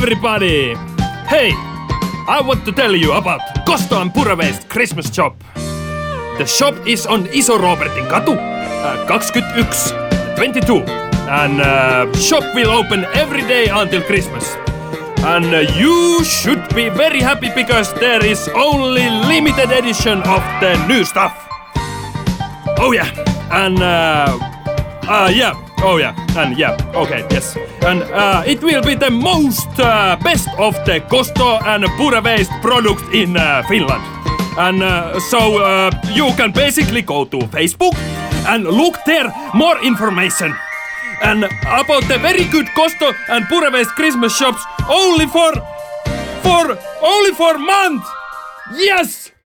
everybody! Hey, I want to tell you about Kosto and Purawaste Christmas shop. The shop is on Iso Robertin katu, 21-22, and shop will open every day until Christmas. And you should be very happy because there is only limited edition of the new stuff. Oh yeah, and yes. And it will be the most best of the Kosto and Purawaste products in Finland. And so you can basically go to Facebook and look there more information. And about the very good Kosto and Purawaste Christmas shops only for month. Yes!